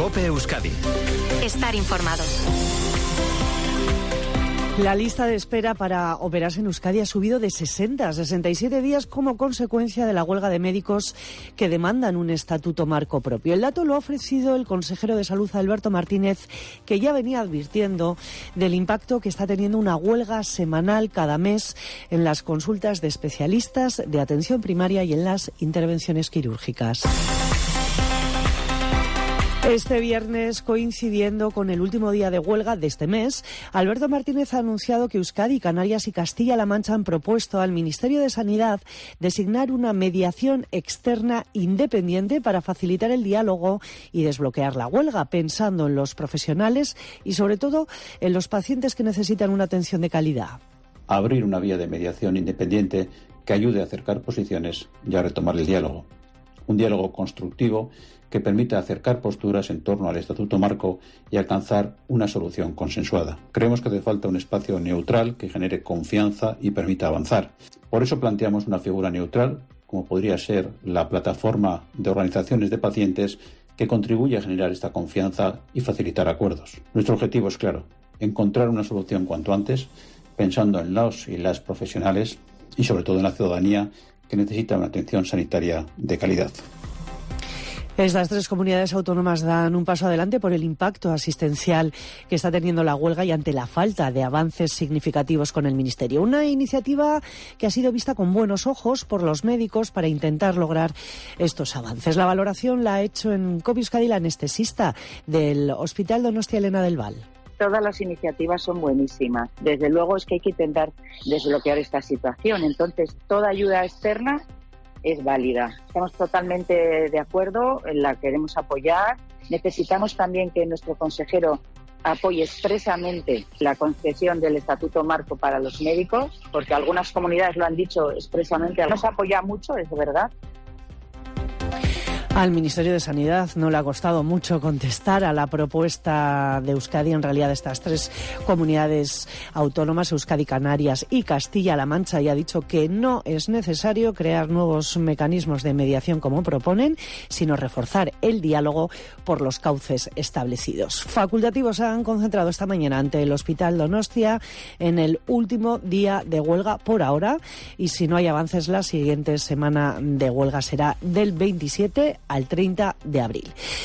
COPE Euskadi. Estar informado. La lista de espera para operarse en Euskadi ha subido de 60 a 67 días como consecuencia de la huelga de médicos que demandan un estatuto marco propio. El dato lo ha ofrecido el consejero de Salud, Alberto Martínez, que ya venía advirtiendo del impacto que está teniendo una huelga semanal cada mes en las consultas de especialistas de atención primaria y en las intervenciones quirúrgicas. Este viernes, coincidiendo con el último día de huelga de este mes, Alberto Martínez ha anunciado que Euskadi, Canarias y Castilla-La Mancha han propuesto al Ministerio de Sanidad designar una mediación externa independiente para facilitar el diálogo y desbloquear la huelga, pensando en los profesionales y, sobre todo, en los pacientes que necesitan una atención de calidad. Abrir una vía de mediación independiente que ayude a acercar posiciones y a retomar el diálogo. Un diálogo constructivo que permita acercar posturas en torno al Estatuto Marco y alcanzar una solución consensuada. Creemos que hace falta un espacio neutral que genere confianza y permita avanzar. Por eso planteamos una figura neutral, como podría ser la plataforma de organizaciones de pacientes, que contribuya a generar esta confianza y facilitar acuerdos. Nuestro objetivo es claro: encontrar una solución cuanto antes, pensando en los y las profesionales y sobre todo en la ciudadanía que necesita una atención sanitaria de calidad. Estas tres comunidades autónomas dan un paso adelante por el impacto asistencial que está teniendo la huelga y ante la falta de avances significativos con el Ministerio. Una iniciativa que ha sido vista con buenos ojos por los médicos para intentar lograr estos avances. La valoración la ha hecho en COPE Euskadi la anestesista del Hospital Donostia Elena del Val. Todas las iniciativas son buenísimas. Desde luego es que hay que intentar desbloquear esta situación. Entonces, toda ayuda externa es válida. Estamos totalmente de acuerdo, la queremos apoyar. Necesitamos también que nuestro consejero apoye expresamente la concesión del Estatuto Marco para los médicos, porque algunas comunidades lo han dicho expresamente. Nos apoya mucho, es verdad. Al Ministerio de Sanidad no le ha costado mucho contestar a la propuesta de Euskadi, en realidad de estas tres comunidades autónomas, Euskadi, Canarias y Castilla-La Mancha, y ha dicho que no es necesario crear nuevos mecanismos de mediación como proponen, sino reforzar el diálogo por los cauces establecidos. Facultativos se han concentrado esta mañana ante el Hospital Donostia en el último día de huelga por ahora, y si no hay avances, la siguiente semana de huelga será del 27 al 30 de abril.